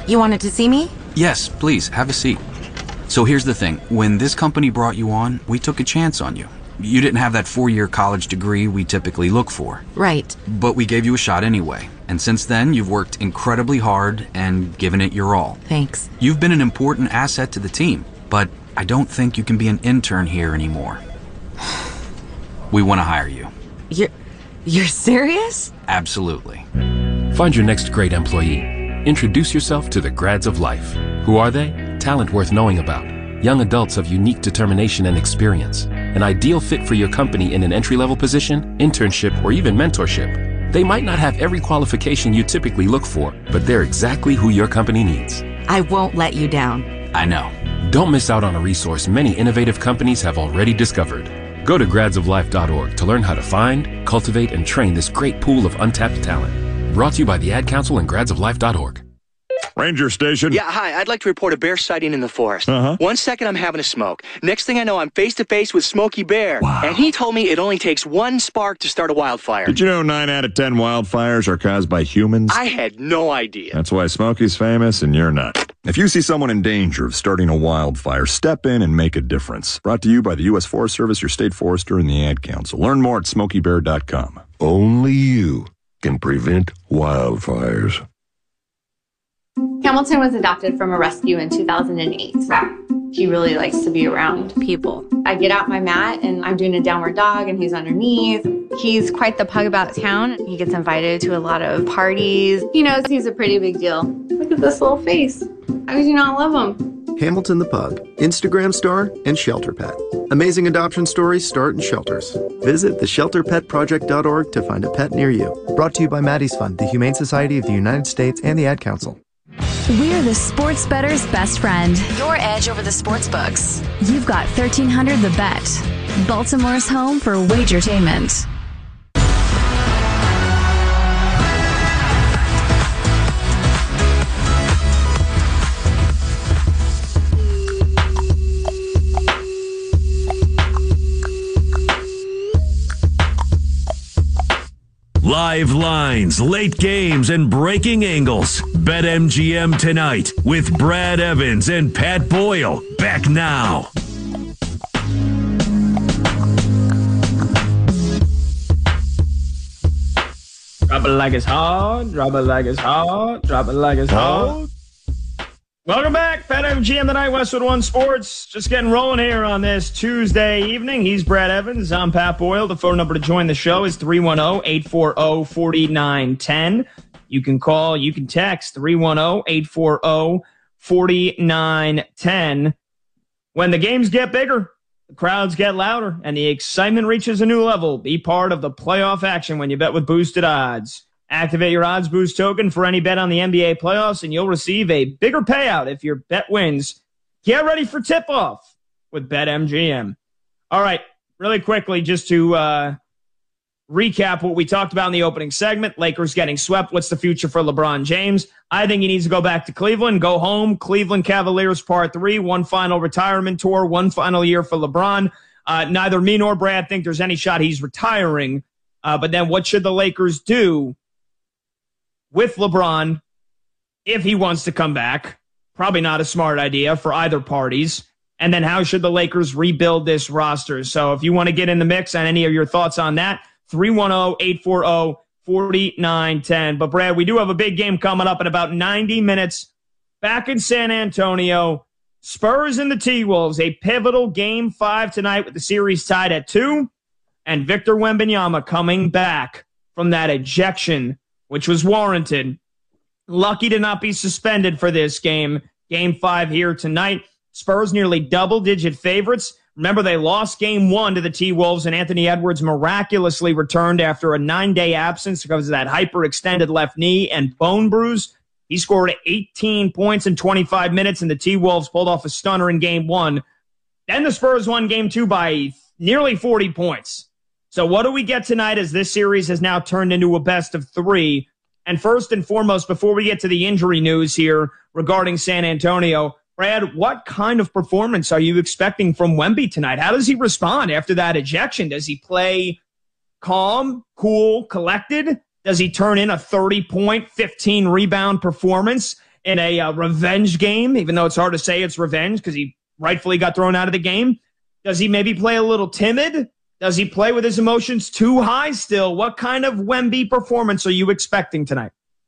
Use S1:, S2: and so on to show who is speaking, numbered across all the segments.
S1: You wanted to see me?
S2: Yes, please, have a seat. So here's the thing. When this company brought you on, we took a chance on you. You didn't have that 4-year college degree we typically look for.
S1: Right.
S2: But we gave you a shot anyway. And since then, you've worked incredibly hard and given it your all.
S1: Thanks.
S2: You've been an important asset to the team, but I don't think you can be an intern here anymore. We want to hire you.
S1: You're serious?
S2: Absolutely.
S3: Find your next great employee. Introduce yourself to the Grads of Life. Who are they? Talent worth knowing about. Young adults of unique determination and experience. An ideal fit for your company in an entry-level position, internship, or even mentorship. They might not have every qualification you typically look for, but they're exactly who your company needs.
S1: I won't let you down.
S2: I know.
S3: Don't miss out on a resource many innovative companies have already discovered. Go to gradsoflife.org to learn how to find, cultivate, and train this great pool of untapped talent. Brought to you by the Ad Council and gradsoflife.org.
S4: Ranger Station.
S5: Yeah, hi. I'd like to report a bear sighting in the forest. 1 second, I'm having a smoke. Next thing I know, I'm face-to-face with Smokey Bear.
S4: Wow.
S5: And he told me it only takes one spark to start a wildfire.
S4: Did you know 9 out of 10 wildfires are caused by humans?
S5: I had no idea.
S4: That's why Smokey's famous and you're not. If you see someone in danger of starting a wildfire, step in and make a difference. Brought to you by the U.S. Forest Service, your state forester, and the Ad Council. Learn more at smokeybear.com.
S6: Only you can prevent wildfires.
S7: Hamilton was adopted from a rescue in 2008. He really likes to be around people. I get out my mat and I'm doing a downward dog and he's underneath. He's quite the pug about town. He gets invited to a lot of parties. He knows he's a pretty big deal. Look at this little face. How could you not love him?
S8: Hamilton the Pug, Instagram star and shelter pet. Amazing adoption stories start in shelters. Visit theshelterpetproject.org to find a pet near you. Brought to you by Maddie's Fund, the Humane Society of the United States, and the Ad Council.
S9: We're the sports bettor's best friend.
S1: Your edge over the sports books.
S9: You've got 1300 The Bet, Baltimore's home for wagertainment.
S10: Live lines, late games, and breaking angles. BetMGM tonight with Brad Evans and Pat Boyle. Back now.
S11: Drop it like it's hard. Drop it like it's hard. Drop it like it's hard. Welcome back. BetMGM tonight, Westwood One Sports. Just getting rolling here on this Tuesday evening. He's Brad Evans. I'm Pat Boyle. The phone number to join the show is 310-840-4910. You can call, you can text 310-840-4910. When the games get bigger, the crowds get louder, and the excitement reaches a new level. Be part of the playoff action when you bet with boosted odds. Activate your odds boost token for any bet on the NBA playoffs, and you'll receive a bigger payout if your bet wins. Get ready for tip-off with BetMGM. All right, really quickly, just to recap what we talked about in the opening segment. Lakers getting swept. What's the future for LeBron James? I think he needs to go back to Cleveland, go home. Cleveland Cavaliers Part 3, one final retirement tour, one final year for LeBron. Neither me nor Brad think there's any shot he's retiring. But then what should the Lakers do with LeBron if he wants to come back? Probably not a smart idea for either parties. And then how should the Lakers rebuild this roster? So if you want to get in the mix on any of your thoughts on that, 310-840-4910. But Brad, we do have a big game coming up in about 90 minutes back in San Antonio. Spurs and the T-Wolves, a pivotal Game 5 tonight with the series tied at 2. And Victor Wembanyama coming back from that ejection, which was warranted. Lucky to not be suspended for this game. Game 5 here tonight. Spurs nearly double-digit favorites. Remember, they lost Game 1 to the T-Wolves, and Anthony Edwards miraculously returned after a 9-day absence because of that hyperextended left knee and bone bruise. He scored 18 points in 25 minutes, and the T-Wolves pulled off a stunner in Game 1. Then the Spurs won Game 2 by nearly 40 points. So what do we get tonight as this series has now turned into a best of 3? And first and foremost, before we get to the injury news here regarding San Antonio, Brad, what kind of performance are you expecting from Wemby tonight? How does he respond after that ejection? Does he play calm, cool, collected? Does he turn in a 30-point, 15-rebound performance? in a revenge game, even though it's hard to say it's revenge because he rightfully got thrown out of the game? Does he maybe play a little timid? Does he play with his emotions too high still? What kind of Wemby performance are you expecting tonight?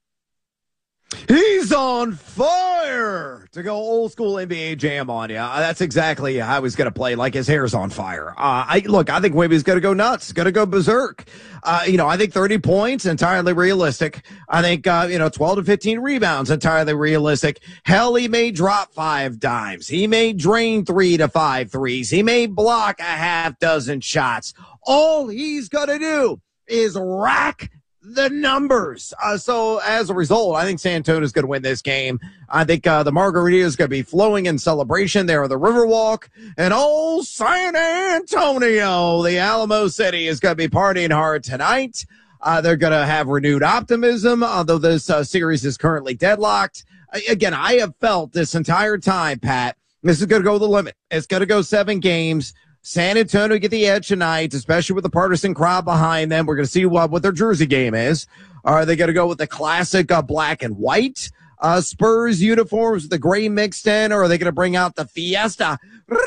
S12: He's on fire to go old school NBA jam on you. That's exactly how he's going to play, like his hair's on fire. I think Wemby's going to go nuts, going to go berserk. I think 30 points, entirely realistic. I think, 12 to 15 rebounds, entirely realistic. Hell, he may drop 5 dimes. He may drain 3 to 5 threes. He may block a half dozen shots. All he's going to do is rack the numbers. So as a result, I think San Antonio is going to win this game. I think the margarita is going to be flowing in celebration there on the Riverwalk. And old San Antonio, the Alamo City, is going to be partying hard tonight. They're going to have renewed optimism, although this series is currently deadlocked. Again, I have felt this entire time, Pat, this is going to go the limit. It's going to go 7 games. San Antonio get the edge tonight, especially with the partisan crowd behind them. We're going to see what their jersey game is. Are they going to go with the classic black and white Spurs uniforms with the gray mixed in, or are they going to bring out the Fiesta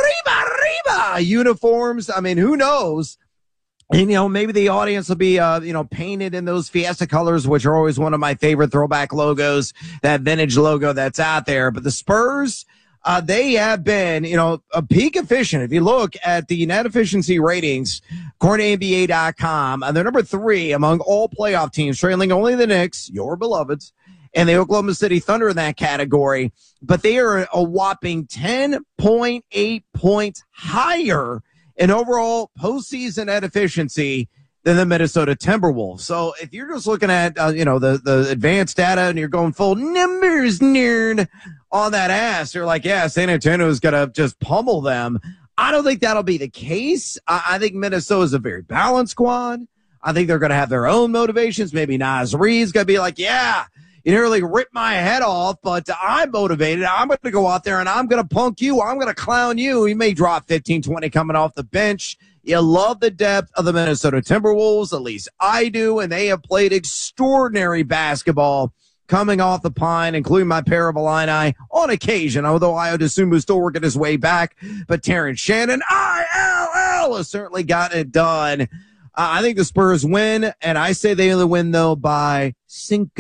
S12: Riba uniforms? I mean, who knows? And, maybe the audience will be, painted in those Fiesta colors, which are always one of my favorite throwback logos, that vintage logo that's out there. But the Spurs, they have been, a peak efficient. If you look at the net efficiency ratings, according to NBA.com, they're number 3 among all playoff teams, trailing only the Knicks, your beloveds, and the Oklahoma City Thunder in that category. But they are a whopping 10.8 points higher in overall postseason net efficiency than the Minnesota Timberwolves. So if you're just looking at, the advanced data and you're going full numbers nerd on that ass, you're like, yeah, San Antonio is going to just pummel them. I don't think that'll be the case. I think Minnesota is a very balanced squad. I think they're going to have their own motivations. Maybe Naz Reid's going to be like, yeah, you nearly ripped my head off, but I'm motivated. I'm going to go out there and I'm going to punk you. I'm going to clown you. He may drop 15, 20 coming off the bench. You love the depth of the Minnesota Timberwolves, at least I do, and they have played extraordinary basketball coming off the pine, including my pair of Illini on occasion, although Ayo Dosunmu is still working his way back. But Terrence Shannon, ILL, has certainly gotten it done. I think the Spurs win, and I say they only win, though, by 5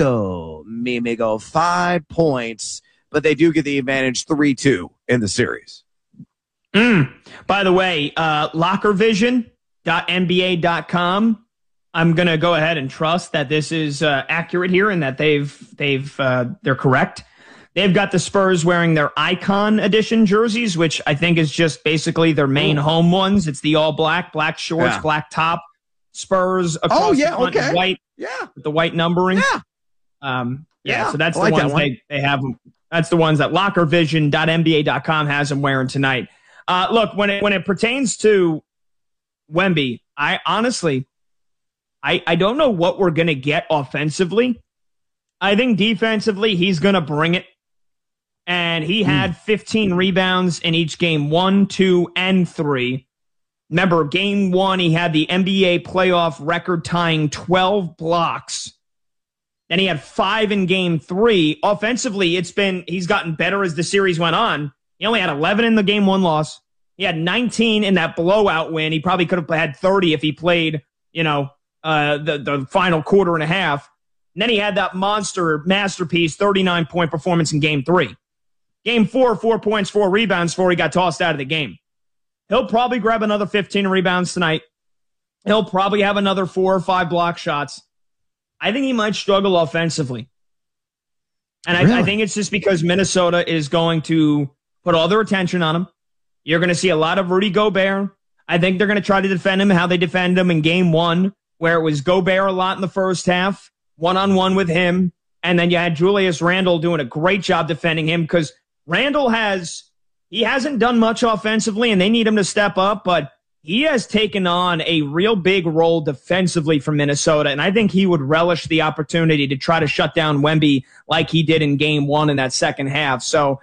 S12: points, but they do get the advantage 3-2 in the series.
S11: By the way, lockervision.nba.com. I'm going to go ahead and trust that this is accurate here and that they're correct. They've got the Spurs wearing their Icon Edition jerseys, which I think is just basically their main home ones. It's the all black shorts, black top. Spurs across the front in white, with the white numbering. So that's the ones they have. That's the ones that lockervision.nba.com has them wearing tonight. Look, when it pertains to Wemby, I honestly don't know what we're going to get offensively. I think defensively, he's going to bring it. And he had 15 rebounds in each game, 1, 2, and 3. Remember, game 1, he had the NBA playoff record-tying 12 blocks. Then he had 5 in game 3. Offensively, he's gotten better as the series went on. He only had 11 in the game 1 loss. He had 19 in that blowout win. He probably could have had 30 if he played, the final quarter and a half. And then he had that masterpiece 39-point performance in game 3. Game 4, 4 points, 4 rebounds before he got tossed out of the game. He'll probably grab another 15 rebounds tonight. He'll probably have another 4 or 5 block shots. I think he might struggle offensively. And I think it's just because Minnesota is going to put all their attention on him. You're going to see a lot of Rudy Gobert. I think they're going to try to defend him how they defended him in game 1, where it was Gobert a lot in the first half, one-on-one with him. And then you had Julius Randle doing a great job defending him because Randle hasn't done much offensively, and they need him to step up, but he has taken on a real big role defensively for Minnesota, and I think he would relish the opportunity to try to shut down Wemby like he did in game 1 in that second half. So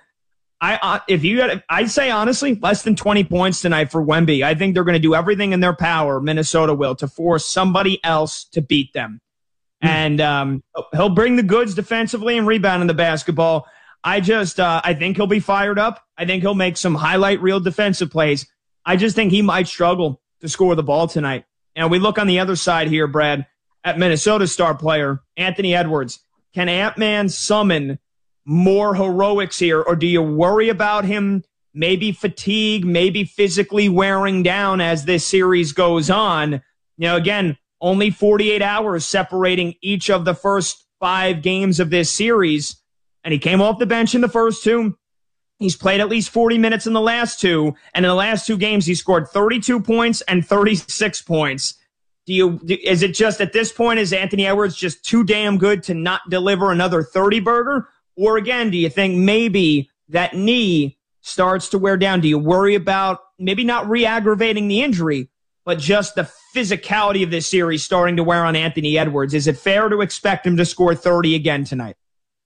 S11: I'd say, honestly, less than 20 points tonight for Wemby. I think they're going to do everything in their power, Minnesota will, to force somebody else to beat them. And he'll bring the goods defensively and rebounding the basketball. I think he'll be fired up. I think he'll make some highlight reel defensive plays. I just think he might struggle to score the ball tonight. And we look on the other side here, Brad, at Minnesota's star player, Anthony Edwards. Can Ant-Man summon more heroics here, or do you worry about him maybe fatigue, maybe physically wearing down as this series goes on? Again, only 48 hours separating each of the first 5 games of this series, and he came off the bench in the first 2. He's played at least 40 minutes in the last 2, and in the last 2 games, he scored 32 points and 36 points. Is it just at this point, is Anthony Edwards just too damn good to not deliver another 30-burger? Or again, do you think maybe that knee starts to wear down? Do you worry about maybe not re-aggravating the injury, but just the physicality of this series starting to wear on Anthony Edwards? Is it fair to expect him to score 30 again tonight?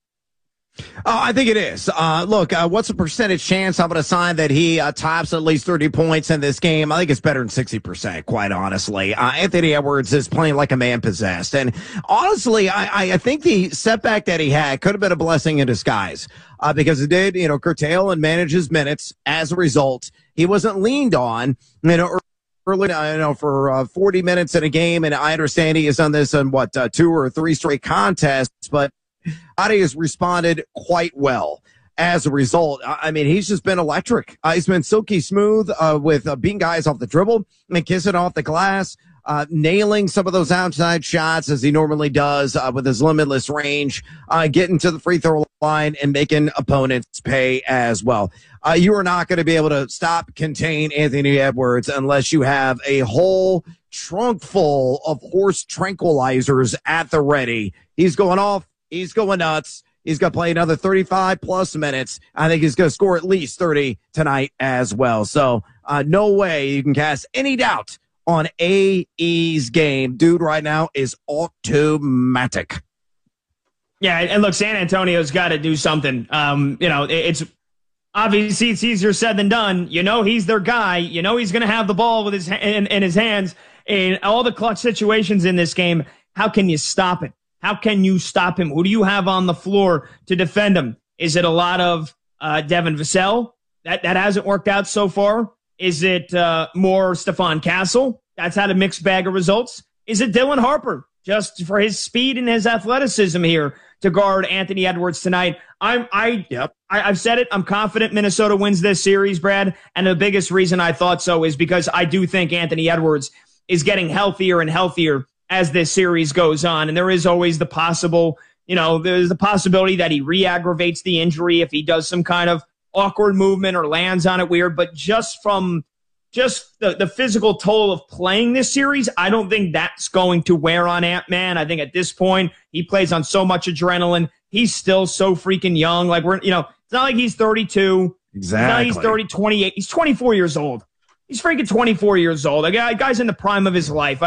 S12: I think it is. Look, what's the percentage chance I'm going to sign that he tops at least 30 points in this game? I think it's better than 60%, quite honestly. Anthony Edwards is playing like a man possessed. And honestly, I think the setback that he had could have been a blessing in disguise because it did, curtail and manage his minutes. As a result, he wasn't leaned on, early, for 40 minutes in a game. And I understand he has done this in 2 or 3 straight contests, but Adi has responded quite well as a result. I mean, he's just been electric. He's been silky smooth with beating guys off the dribble and kissing off the glass, nailing some of those outside shots as he normally does with his limitless range, getting to the free throw line and making opponents pay as well. You are not going to be able to contain Anthony Edwards unless you have a whole trunk full of horse tranquilizers at the ready. He's going off. He's going nuts. He's going to play another 35-plus minutes. I think he's going to score at least 30 tonight as well. So no way you can cast any doubt on AE's game. Dude right now is automatic.
S11: Yeah, and look, San Antonio's got to do something. It's obviously it's easier said than done. He's their guy. He's going to have the ball with in his hands in all the clutch situations in this game. How can you stop it? How can you stop him? Who do you have on the floor to defend him? Is it a lot of Devin Vassell? That hasn't worked out so far. Is it more Stephon Castle? That's had a mixed bag of results. Is it Dylan Harper, just for his speed and his athleticism here to guard Anthony Edwards tonight? I've said it. I'm confident Minnesota wins this series, Brad. And the biggest reason I thought so is because I do think Anthony Edwards is getting healthier and healthier as this series goes on. And there is always the there's the possibility that he re-aggravates the injury if he does some kind of awkward movement or lands on it weird. But just from the physical toll of playing this series, I don't think that's going to wear on Ant-Man. I think at this point, he plays on so much adrenaline. He's still so freaking young. Like it's not like he's 32.
S12: Exactly.
S11: It's not like he's 30, 28. He's 24 years old. He's freaking 24 years old. A guy's in the prime of his life.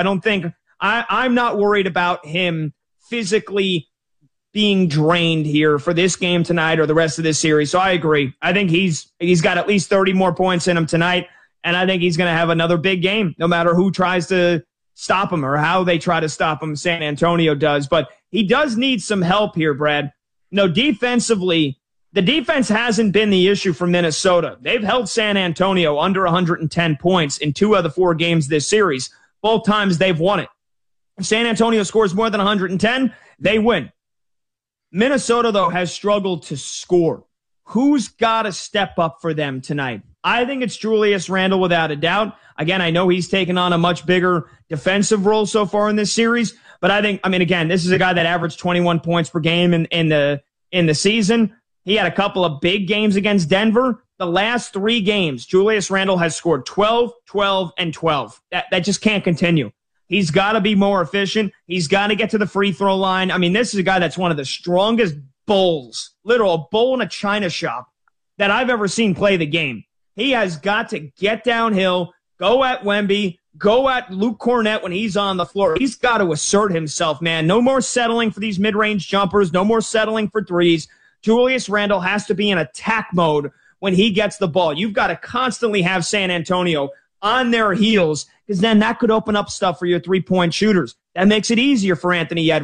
S11: I'm not worried about him physically being drained here for this game tonight or the rest of this series. So I agree. I think he's got at least 30 more points in him tonight, and I think he's going to have another big game, no matter who tries to stop him or how they try to stop him. San Antonio does, but he does need some help here, Brad. Defensively, the defense hasn't been the issue for Minnesota. They've held San Antonio under 110 points in 2 of the 4 games this series. Both times they've won it. If San Antonio scores more than 110, they win. Minnesota, though, has struggled to score. Who's got to step up for them tonight? I think it's Julius Randle without a doubt. Again, I know he's taken on a much bigger defensive role so far in this series, but again, this is a guy that averaged 21 points per game in the season. He had a couple of big games against Denver. The last 3 games, Julius Randle has scored 12, 12, and 12. That just can't continue. He's got to be more efficient. He's got to get to the free throw line. This is a guy that's one of the strongest bulls, literal bull in a china shop, that I've ever seen play the game. He has got to get downhill, go at Wemby, go at Luke Cornett when he's on the floor. He's got to assert himself, man. No more settling for these mid-range jumpers. No more settling for threes. Julius Randle has to be in attack mode when he gets the ball. You've got to constantly have San Antonio on their heels, because then that could open up stuff for your three-point shooters. That makes it easier for Anthony Edwards.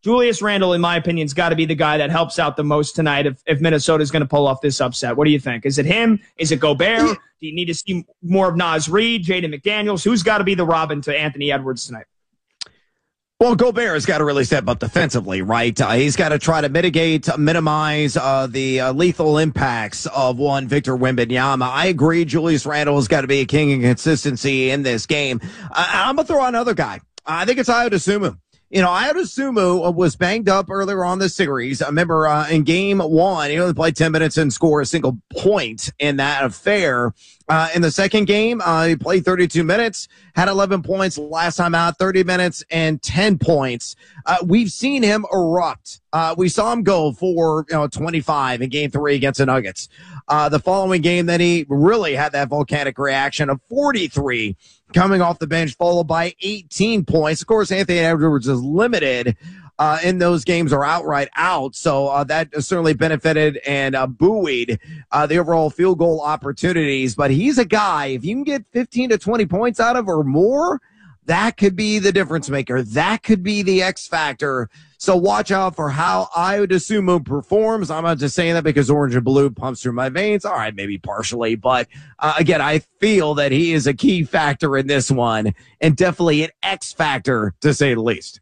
S11: Julius Randle, in my opinion, has got to be the guy that helps out the most tonight if Minnesota is going to pull off this upset. What do you think? Is it him? Is it Gobert? Do you need to see more of Naz Reid, Jaden McDaniels? Who's got to be the Robin to Anthony Edwards tonight?
S12: Well, Gobert has got to really step up defensively, right? He's got to try to minimize the lethal impacts of one Victor Wembanyama. I agree. Julius Randle has got to be a king of consistency in this game. I'm going to throw out another guy. I think it's Ayo Dosunmu. Ayo Dosunmu was banged up earlier on this series. I remember in game one, he only played 10 minutes and scored a single point in that affair. In the second game, he played 32 minutes, had 11 points last time out, 30 minutes and 10 points. We've seen him erupt. We saw him go for 25 in game 3 against the Nuggets. The following game, then he really had that volcanic reaction of 43 coming off the bench, followed by 18 points. Of course, Anthony Edwards is limited in those games or outright out. So that certainly benefited and buoyed the overall field goal opportunities. But he's a guy, if you can get 15 to 20 points out of or more, that could be the difference maker. That could be the X factor. So watch out for how Ayo Dosunmu performs. I'm not just saying that because orange and blue pumps through my veins. All right, maybe partially. But again, I feel that he is a key factor in this one and definitely an X factor to say the least.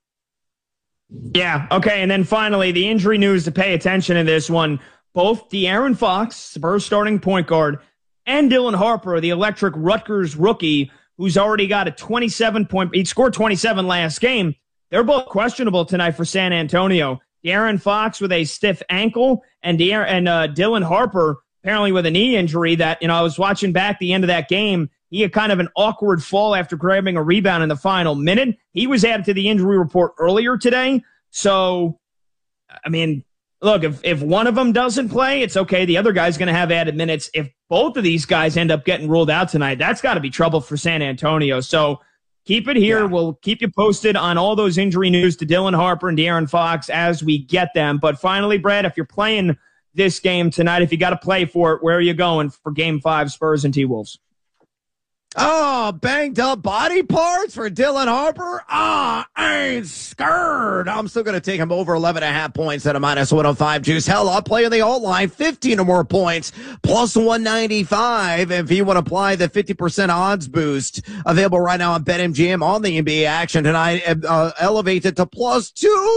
S11: Yeah, okay, and then finally, the injury news to pay attention to this one. Both De'Aaron Fox, Spurs starting point guard, and Dylan Harper, the electric Rutgers rookie, who's already got a 27-point, he scored 27 last game. They're both questionable tonight for San Antonio. De'Aaron Fox with a stiff ankle, and Dylan Harper apparently with a knee injury that, I was watching back the end of that game. He had kind of an awkward fall after grabbing a rebound in the final minute. He was added to the injury report earlier today. So, I mean, look, if one of them doesn't play, it's okay. The other guy's going to have added minutes. If both of these guys end up getting ruled out tonight, that's got to be trouble for San Antonio. So keep it here. Yeah. We'll keep you posted on all those injury news to Dylan Harper and De'Aaron Fox as we get them. But finally, Brad, if you're playing this game tonight, if you got to play for it, where are you going for Game 5, Spurs and T-Wolves?
S12: Oh, banged up body parts for Dylan Harper. I ain't scared. I'm still going to take him over 11.5 points at a -105 juice. Hell, I'll play on the alt line, 15 or more points, plus 195. If you want to apply the 50% odds boost available right now on BetMGM on the NBA action tonight, elevate it to plus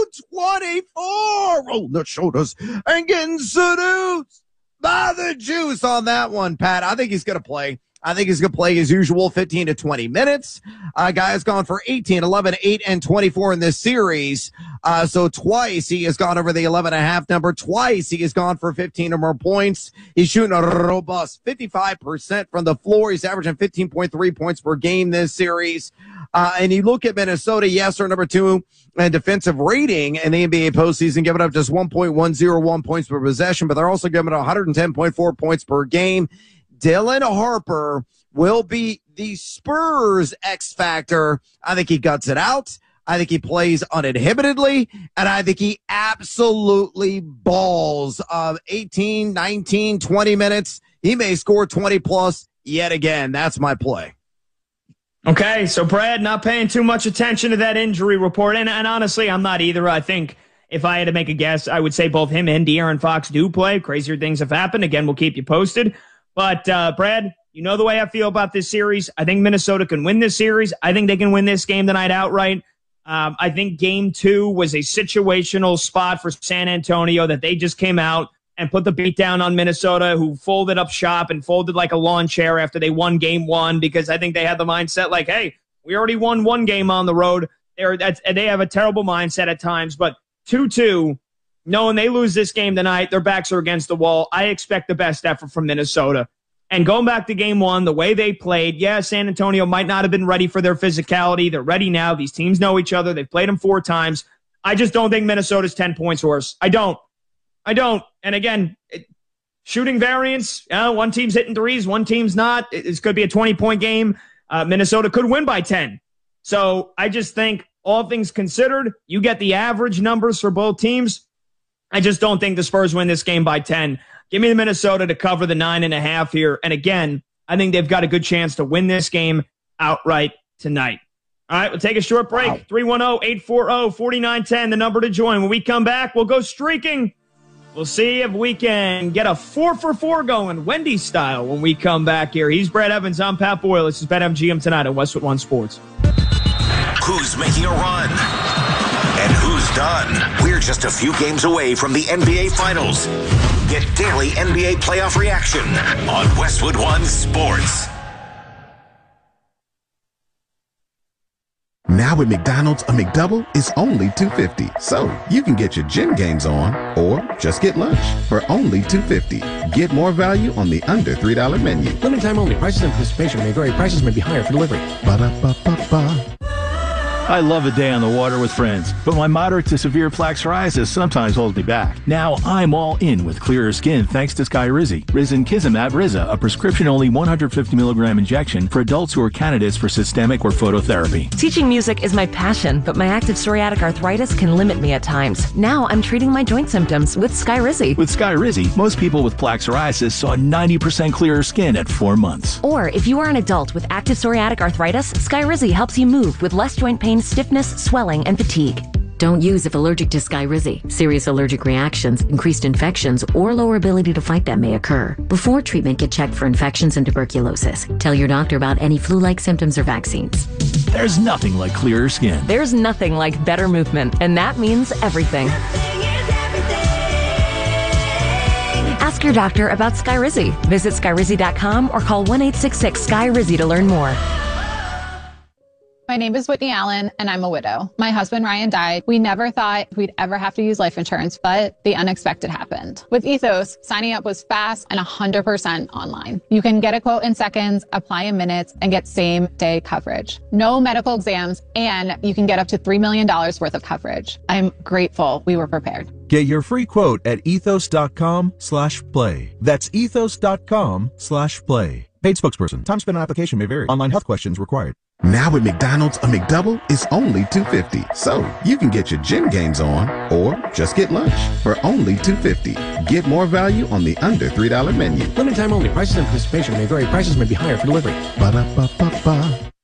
S12: 224. Roll the shoulders and getting seduced by the juice on that one, Pat. I think he's going to play. I think he's going to play his usual 15 to 20 minutes. Guy's gone for 18, 11, 8, and 24 in this series. So twice he has gone over the 11.5 number. Twice he has gone for 15 or more points. He's shooting a robust 55% from the floor. He's averaging 15.3 points per game this series. And you look at Minnesota, yes, they're number 2 in defensive rating in the NBA postseason, giving up just 1.101 points per possession, but they're also giving up 110.4 points per game. Dylan Harper will be the Spurs X factor. I think he guts it out. I think he plays uninhibitedly, and I think he absolutely balls 18, 19, 20 minutes. He may score 20 plus yet again. That's my play.
S11: Okay, so Brad, not paying too much attention to that injury report, and honestly, I'm not either. I think if I had to make a guess, I would say both him and De'Aaron Fox do play. Crazier things have happened. Again, we'll keep you posted. But, Brad, you know the way I feel about this series. I think Minnesota can win this series. I think they can win this game tonight outright. I think Game 2 was a situational spot for San Antonio that they just came out and put the beat down on Minnesota, who folded up shop and folded like a lawn chair after they won Game 1, because I think they had the mindset like, hey, we already won one game on the road. They have a terrible mindset at times. But 2-2. Knowing they lose this game tonight, their backs are against the wall. I expect the best effort from Minnesota. And going back to Game 1, the way they played, yeah, San Antonio might not have been ready for their physicality. They're ready now. These teams know each other. They've played them 4 times. I just don't think Minnesota's 10 points worse. I don't. And again, shooting variance, one team's hitting threes, one team's not. It's going to be a 20-point game. Minnesota could win by 10. So I just think, all things considered, you get the average numbers for both teams. I just don't think the Spurs win this game by 10. Give me the Minnesota to cover the 9.5 here. And again, I think they've got a good chance to win this game outright tonight. All right, we'll take a short break. 310-840-4910, the number to join. When we come back, we'll go streaking. We'll see if we can get a 4-for-4 going, Wendy's style, when we come back here. He's Brad Evans. I'm Pat Boyle. This is BetMGM tonight on Westwood One Sports.
S13: Who's making a run? And who's done? We're just a few games away from the NBA Finals. Get daily NBA playoff reaction on Westwood One Sports.
S14: Now at McDonald's, a McDouble is only $2.50. So you can get your gym games on or just get lunch for only $2.50. Get more value on the under $3 menu.
S15: Limited time only. Prices and participation may vary. Prices may be higher for delivery.
S14: Ba-da-ba-ba-ba.
S16: I love a day on the water with friends, but my moderate to severe plaque psoriasis sometimes holds me back. Now I'm all in with clearer skin thanks to Skyrizi. Risankizumab Riza, a prescription-only 150 milligram injection for adults who are candidates for systemic or phototherapy.
S17: Teaching music is my passion, but my active psoriatic arthritis can limit me at times. Now I'm treating my joint symptoms with Skyrizi.
S16: With Skyrizi, most people with plaque psoriasis saw 90% clearer skin at 4 months.
S17: Or if you are an adult with active psoriatic arthritis, Skyrizi helps you move with less joint pain, stiffness, swelling, and fatigue.
S18: Don't use if allergic to Skyrizi. Serious allergic reactions, increased infections, or lower ability to fight them may occur. Before treatment, get checked for infections and tuberculosis. Tell your doctor about any flu-like symptoms or vaccines.
S16: There's nothing like clearer skin.
S17: There's nothing like better movement, and that means everything. Ask your doctor about Skyrizi. Visit Skyrizi.com or call 1-866-SKY-RIZZI to learn more.
S19: My name is Whitney Allen, and I'm a widow. My husband, Ryan, died. We never thought we'd ever have to use life insurance, but the unexpected happened. With Ethos, signing up was fast and 100% online. You can get a quote in seconds, apply in minutes, and get same-day coverage. No medical exams, and you can get up to $3 million worth of coverage. I'm grateful we were prepared.
S20: Get your free quote at ethos.com/play. That's ethos.com/play. Paid spokesperson. Time spent on application may vary. Online health questions required.
S14: Now at McDonald's, a McDouble is only $2.50. So you can get your gym games on or just get lunch for only $2.50. Get more value on the under $3 menu.
S15: Limited time only. Prices and participation may vary. Prices may be higher for delivery.
S14: Ba-da-ba-ba-ba.